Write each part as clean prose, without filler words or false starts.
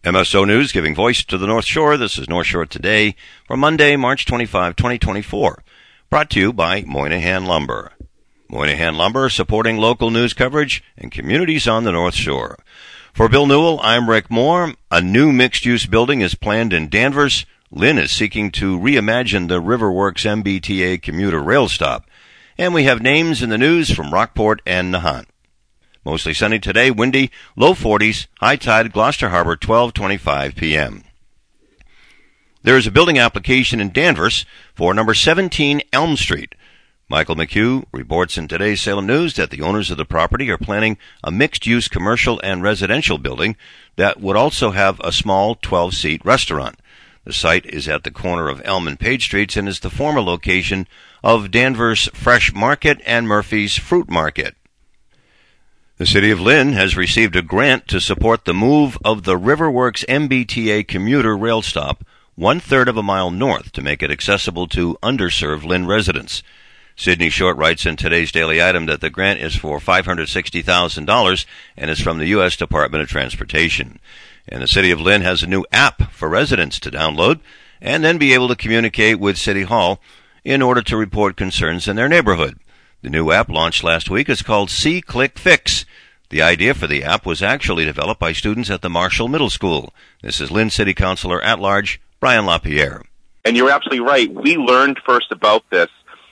MSO News giving voice to the North Shore. This is North Shore Today for Monday, March 25, 2024. Brought to you by Moynihan Lumber. Moynihan Lumber supporting local news coverage and communities on the North Shore. For Bill Newell, I'm Rick Moore. A new mixed-use building is planned in Danvers. Lynn is seeking to reimagine the Riverworks MBTA commuter rail stop. And we have names in the news from Rockport and Nahant. Mostly sunny today, windy, low 40s, high tide, Gloucester Harbor, 12:25 p.m. There is a building application in Danvers for number 17 Elm Street. Michael McHugh reports in today's Salem News that the owners of the property are planning a mixed-use commercial and residential building that would also have a small 12-seat restaurant. The site is at the corner of Elm and Page Streets and is the former location of Danvers Fresh Market and Murphy's Fruit Market. The City of Lynn has received a grant to support the move of the Riverworks MBTA commuter rail stop 1/3 of a mile north to make it accessible to underserved Lynn residents. Sidney Short writes in today's Daily Item that the grant is for $560,000 and is from the U.S. Department of Transportation. And the City of Lynn has a new app for residents to download and then be able to communicate with City Hall in order to report concerns in their neighborhood. The new app launched last week is called See Click Fix. The idea for the app was actually developed by students at the Marshall Middle School. This is Lynn City Councilor at Large, Brian LaPierre. And you're absolutely right. We learned first about this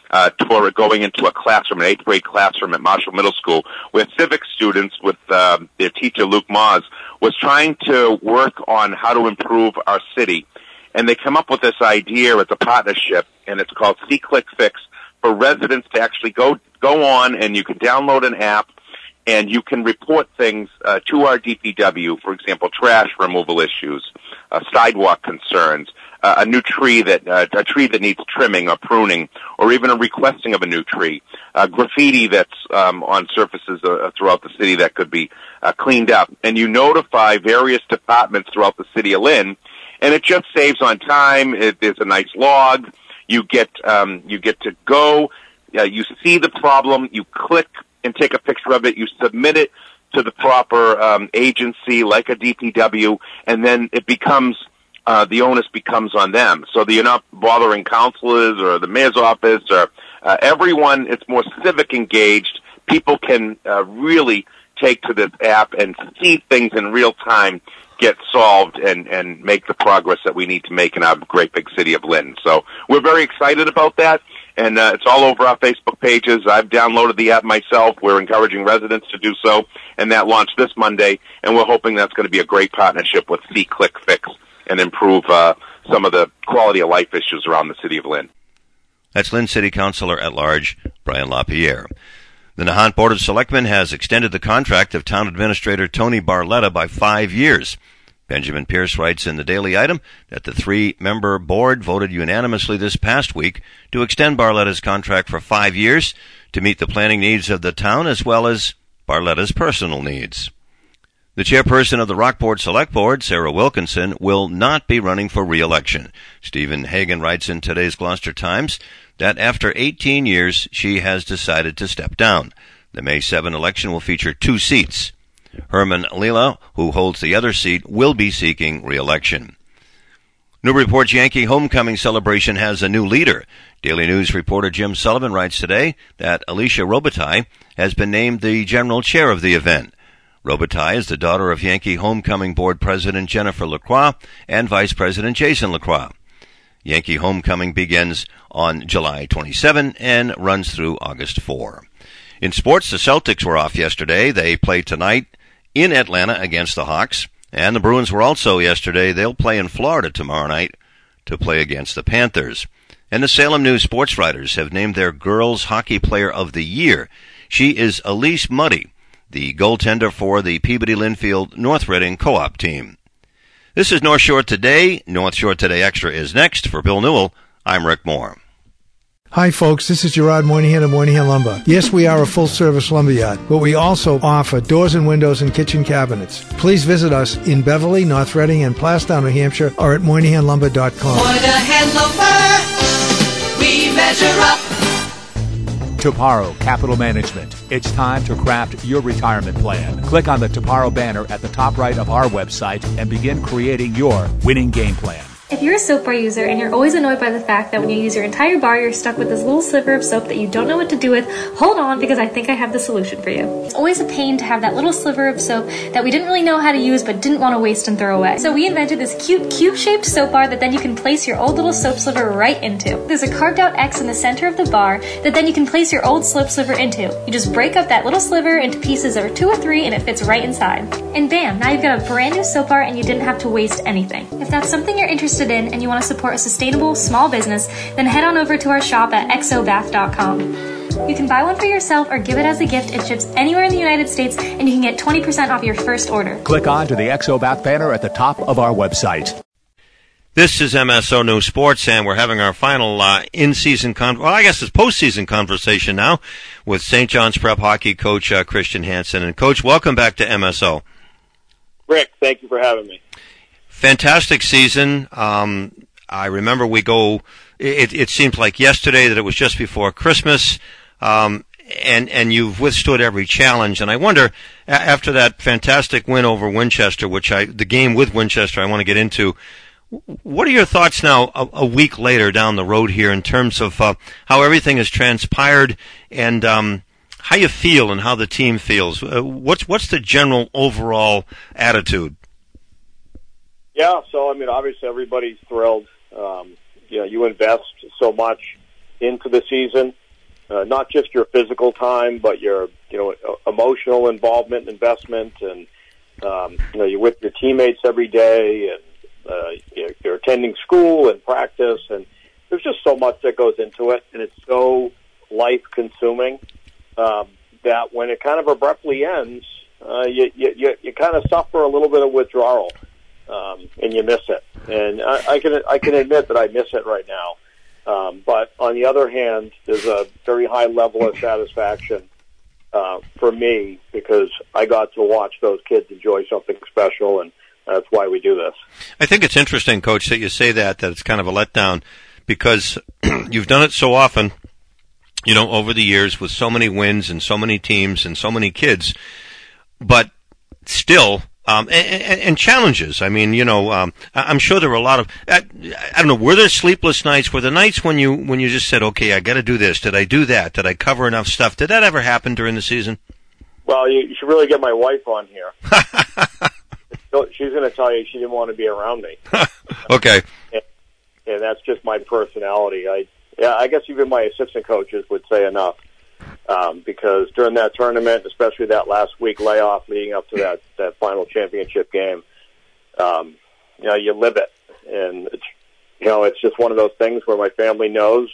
for going into a classroom, an 8th grade classroom at Marshall Middle School, where civics students with their teacher, Luke Moz, was trying to work on how to improve our city. And they come up with this idea. It's a partnership, and it's called See Click Fix, for residents to actually go on, and you can download an app, and you can report things to our DPW, for example, trash removal issues, sidewalk concerns, a tree that needs trimming or pruning, or even a requesting of a new tree, graffiti that's on surfaces throughout the city that could be cleaned up. And you notify various departments throughout the city of Lynn, and it just saves on time. There's a nice log. You get to go, you see the problem, you click and take a picture of it, you submit it to the proper agency like a DPW, and then it becomes, the onus becomes on them. So that you're not bothering councilors or the mayor's office or everyone. It's more civic engaged. People can really take to this app and see things in real time get solved and make the progress that we need to make in our great big city of Lynn. So we're very excited about that, and it's all over our Facebook pages. I've downloaded the app myself. We're encouraging residents to do so, and that launched this Monday, and we're hoping that's going to be a great partnership with See Click Fix and improve some of the quality of life issues around the city of Lynn. That's Lynn City Councilor at Large, Brian LaPierre. The Nahant Board of Selectmen has extended the contract of Town Administrator Tony Barletta by 5 years. Benjamin Pierce writes in the Daily Item that the 3-member board voted unanimously this past week to extend Barletta's contract for 5 years to meet the planning needs of the town as well as Barletta's personal needs. The chairperson of the Rockport Select Board, Sarah Wilkinson, will not be running for re-election. Stephen Hagan writes in today's Gloucester Times that after 18 years, she has decided to step down. The May 7 election will feature 2 seats. Herman Lila, who holds the other seat, will be seeking re-election. Newburyport's Yankee homecoming celebration has a new leader. Daily News reporter Jim Sullivan writes today that Alicia Robitaille has been named the general chair of the event. Robitaille is the daughter of Yankee homecoming board president Jennifer Lacroix and vice president Jason Lacroix. Yankee homecoming begins on July 27 and runs through August 4. In sports, the Celtics were off yesterday. They play tonight in Atlanta against the Hawks. And the Bruins were also yesterday. They'll play in Florida tomorrow night to play against the Panthers. And the Salem News sports writers have named their girls hockey player of the year. She is Elise Muddy, the goaltender for the Peabody Linfield North Reading co-op team. This is North Shore Today. North Shore Today Extra is next. For Bill Newell, I'm Rick Moore. Hi, folks. This is Gerard Moynihan of Moynihan Lumber. Yes, we are a full-service lumberyard, but we also offer doors and windows and kitchen cabinets. Please visit us in Beverly, North Reading, and Plastown, New Hampshire, or at MoynihanLumber.com. Moynihan Lumber, we measure up. Toparo Capital Management. It's time to craft your retirement plan. Click on the Toparo banner at the top right of our website and begin creating your winning game plan. If you're a soap bar user and you're always annoyed by the fact that when you use your entire bar, you're stuck with this little sliver of soap that you don't know what to do with, hold on, because I think I have the solution for you. It's always a pain to have that little sliver of soap that we didn't really know how to use but didn't want to waste and throw away. So we invented this cute cube-shaped soap bar that then you can place your old little soap sliver right into. There's a carved out X in the center of the bar that then you can place your old soap sliver into. You just break up that little sliver into pieces of 2 or 3 and it fits right inside. And bam, now you've got a brand new soap bar and you didn't have to waste anything. If that's something you're interested in and you want to support a sustainable small business, then head on over to our shop at exobath.com. You can buy one for yourself or give it as a gift. It ships anywhere in the United States and you can get 20% off your first order. Click on to the Exobath banner at the top of our website. This is MSO News Sports, and we're having our final in-season it's postseason conversation now with St. John's Prep hockey coach Christian Hansen. And Coach, welcome back to MSO. Rick, thank you for having me. Fantastic season. I remember it seemed like yesterday that it was just before Christmas, and you've withstood every challenge. And I wonder, after that fantastic win over Winchester, the game with Winchester I want to get into, what are your thoughts now a week later down the road here in terms of how everything has transpired and how you feel and how the team feels? What's the general overall attitude? Yeah, so, obviously everybody's thrilled. You invest so much into the season, not just your physical time, but your, emotional involvement, investment, and, you're with your teammates every day, and you're attending school and practice, and there's just so much that goes into it, and it's so life-consuming that when it kind of abruptly ends, you kind of suffer a little bit of withdrawal. And you miss it, and I can admit that I miss it right now. But on the other hand, there's a very high level of satisfaction for me because I got to watch those kids enjoy something special, and that's why we do this. I think it's interesting, Coach, that you say that it's kind of a letdown because you've done it so often, over the years with so many wins and so many teams and so many kids, but still. And challenges. I'm sure there were a lot of, I don't know, were there sleepless nights? Were there nights when you just said, okay, I got to do this? Did I do that? Did I cover enough stuff? Did that ever happen during the season? Well, you should really get my wife on here. She's going to tell you she didn't want to be around me. Okay. And that's just my personality. I guess even my assistant coaches would say enough. Because during that tournament, especially that last week layoff leading up to that final championship game, you live it. And, it's just one of those things where my family knows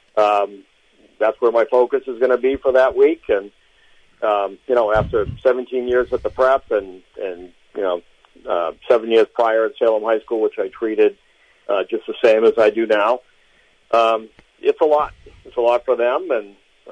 that's where my focus is going to be for that week. And, after 17 years at the prep and 7 years prior at Salem High School, which I treated just the same as I do now, it's a lot. It's a lot for them. And,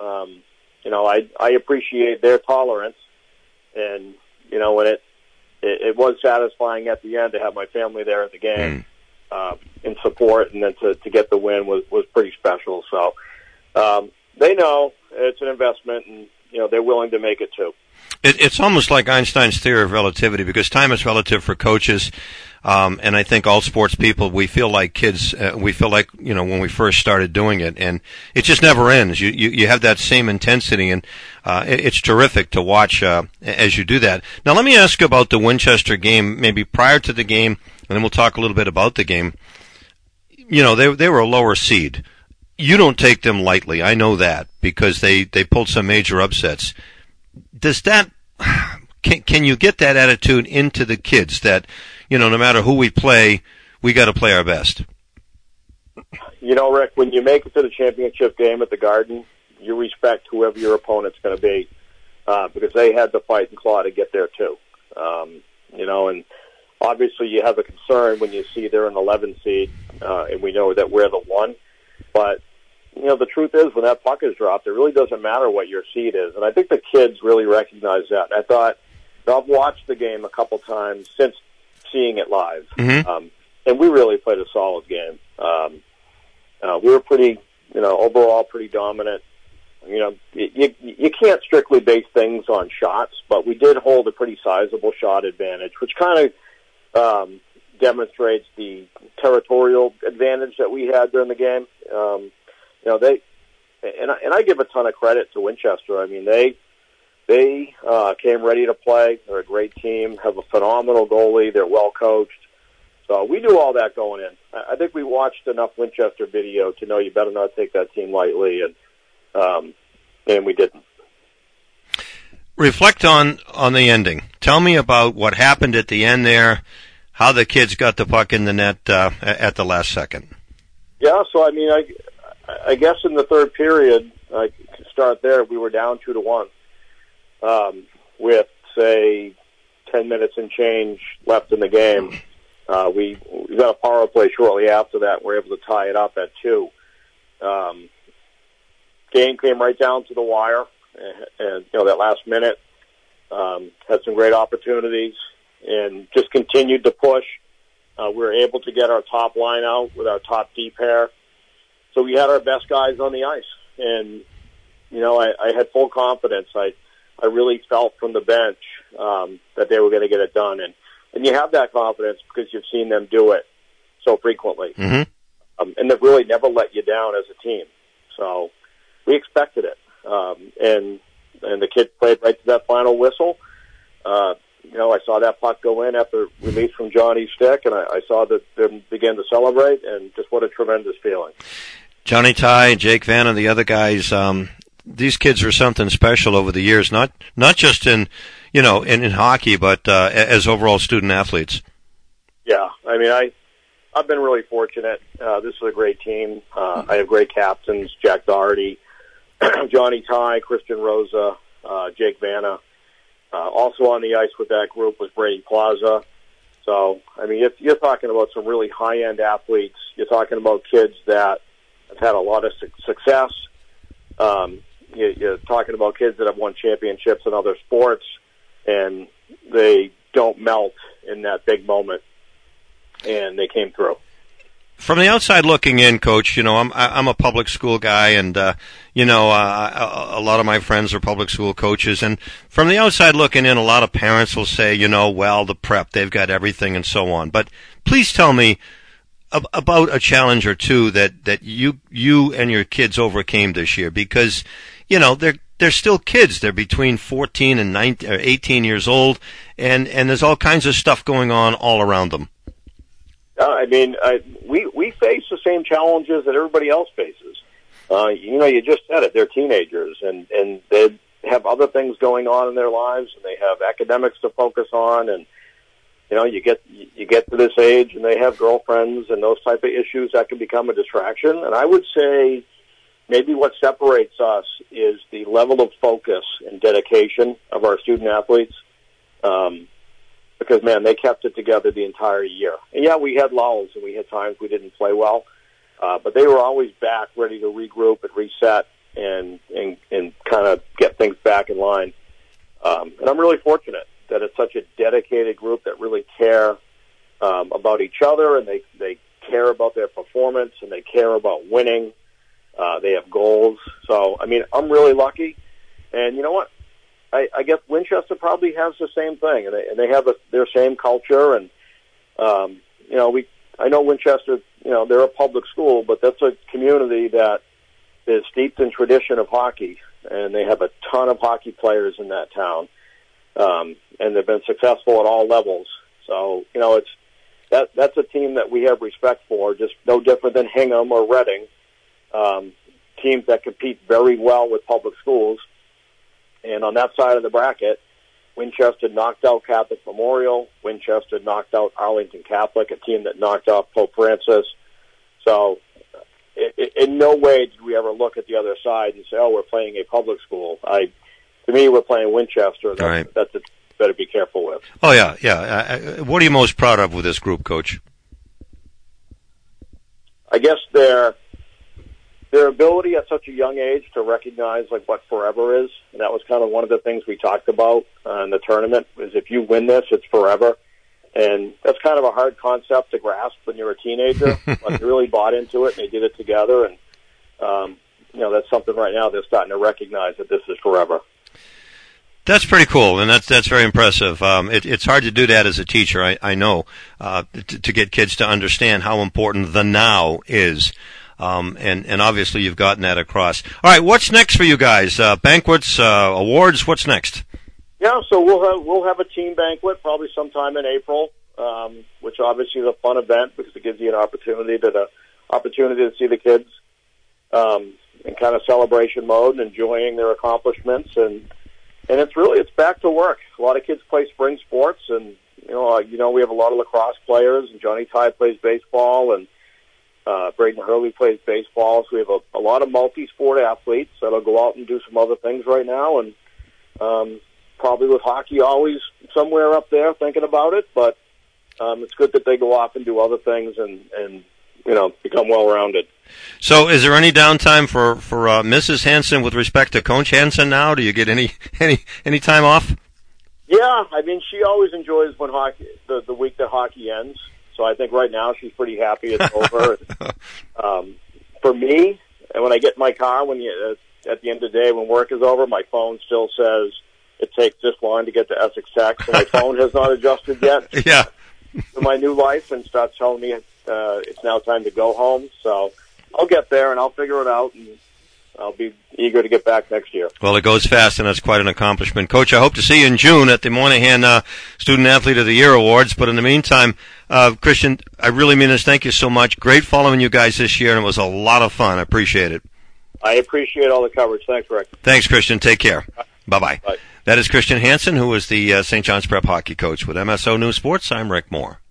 I appreciate their tolerance, and when it was satisfying at the end to have my family there at the game in support, and then to get the win was pretty special. So they know it's an investment, and they're willing to make it too. It's almost like Einstein's theory of relativity, because time is relative for coaches. And I think all sports people, we feel like kids, we feel like, when we first started doing it, and it just never ends. You have that same intensity, and it's terrific to watch as you do that. Now, let me ask you about the Winchester game, maybe prior to the game, and then we'll talk a little bit about the game. They were a lower seed. You don't take them lightly, I know that, because they pulled some major upsets. Does that, can you get that attitude into the kids that, no matter who we play, we got to play our best? Rick, when you make it to the championship game at the Garden, you respect whoever your opponent's going to be, because they had to fight and claw to get there too. And obviously you have a concern when you see they're an 11 seed, and we know that we're the 1. But, the truth is when that puck is dropped, it really doesn't matter what your seed is. And I think the kids really recognize that. And I thought, I've watched the game a couple times since seeing it live. Mm-hmm. And we really played a solid game. We were pretty, overall pretty dominant. you can't strictly base things on shots, but we did hold a pretty sizable shot advantage, which kind of demonstrates the territorial advantage that we had during the game. I give a ton of credit to Winchester. I mean, they came ready to play. They're a great team, have a phenomenal goalie. They're well coached. So we knew all that going in. I think we watched enough Winchester video to know you better not take that team lightly, and we didn't. Reflect on the ending. Tell me about what happened at the end there, how the kids got the puck in the net at the last second. Yeah, so I mean, I guess in the third period, I can start there, we were down 2-1 with, say, 10 minutes and change left in the game. We got a power play shortly after that. We were able to tie it up at 2. Game came right down to the wire, and that last minute had some great opportunities and just continued to push. We were able to get our top line out with our top D pair. So we had our best guys on the ice, and I had full confidence. I really felt from the bench that they were going to get it done, and you have that confidence because you've seen them do it so frequently, and they've really never let you down as a team. So we expected it, and the kids played right to that final whistle. I saw that puck go in after release from Johnny's stick, and I saw that them begin to celebrate, and just what a tremendous feeling. Johnny Ty, Jake Vanna, the other guys, these kids are something special over the years, not just in hockey, but as overall student athletes. Yeah, I mean, I've been really fortunate. This is a great team. I have great captains, Jack Doherty, Johnny Ty, Christian Rosa, Jake Vanna. Also on the ice with that group was Brady Plaza. So, I mean, you're talking about some really high-end athletes. You're talking about kids that have had a lot of success. You're talking about kids that have won championships in other sports, and they don't melt in that big moment, and they came through. From the outside looking in, Coach, I'm a public school guy, and a lot of my friends are public school coaches. And from the outside looking in, a lot of parents will say, the prep, they've got everything and so on. But please tell me about a challenge or two that you and your kids overcame this year, because they're still kids. They're between 14 and 19 or 18 years old, and there's all kinds of stuff going on all around them. I mean, we face the same challenges that everybody else faces. You just said it. They're teenagers, and they have other things going on in their lives, and they have academics to focus on, and you get to this age, and they have girlfriends and those type of issues that can become a distraction. And I would say maybe what separates us is the level of focus and dedication of our student athletes. Because, man, they kept it together the entire year. And, yeah, we had lulls, and we had times we didn't play well. But they were always back, ready to regroup and reset and kind of get things back in line. And I'm really fortunate that it's such a dedicated group that really care about each other, and they care about their performance, and they care about winning. They have goals. So, I mean, I'm really lucky. And you know what? I guess Winchester probably has the same thing, and they have their same culture. And I know Winchester, they're a public school, but that's a community that is steeped in tradition of hockey, and they have a ton of hockey players in that town, and they've been successful at all levels. So that's a team that we have respect for, just no different than Hingham or Reading, teams that compete very well with public schools. And on that side of the bracket, Winchester knocked out Catholic Memorial. Winchester knocked out Arlington Catholic, a team that knocked out Pope Francis. So in no way did we ever look at the other side and say, we're playing a public school. To me, we're playing Winchester. That's better be careful with. Oh, yeah. What are you most proud of with this group, Coach? I guess their ability at such a young age to recognize what forever is, and that was kind of one of the things we talked about in the tournament, is if you win this, it's forever. And that's kind of a hard concept to grasp when you're a teenager, but they really bought into it, and they did it together. And that's something right now they're starting to recognize that this is forever. That's pretty cool, and that's very impressive. It's hard to do that as a teacher, I know, to get kids to understand how important the now is. And obviously you've gotten that across. All right, what's next for you guys? Banquets, awards, what's next? Yeah, so we'll have a team banquet probably sometime in April, which obviously is a fun event because it gives you an opportunity to see the kids in kind of celebration mode and enjoying their accomplishments, and it's back to work. A lot of kids play spring sports, and we have a lot of lacrosse players, and Johnny Ty plays baseball, and Braden Hurley plays baseball. So we have a lot of multi-sport athletes that'll go out and do some other things right now, and probably with hockey always somewhere up there thinking about it. But it's good that they go off and do other things and become well-rounded. So is there any downtime for Mrs. Hansen with respect to Coach Hansen now? Do you get any time off? Yeah, I mean, she always enjoys when the week that hockey ends. So I think right now she's pretty happy it's over. For me, and when I get in my car, at the end of the day when work is over, my phone still says it takes this long to get to Essex Tech. So my phone has not adjusted yet to my new life and starts telling me it's now time to go home. So I'll get there and I'll figure it out, and I'll be eager to get back next year. Well, it goes fast, and that's quite an accomplishment. Coach, I hope to see you in June at the Moynihan Student Athlete of the Year Awards. But in the meantime, Christian, I really mean this. Thank you so much. Great following you guys this year, and it was a lot of fun. I appreciate it. I appreciate all the coverage. Thanks, Rick. Thanks, Christian. Take care. Bye-bye. Bye. That is Christian Hansen, who is the St. John's Prep hockey coach with MSO News Sports. I'm Rick Moore.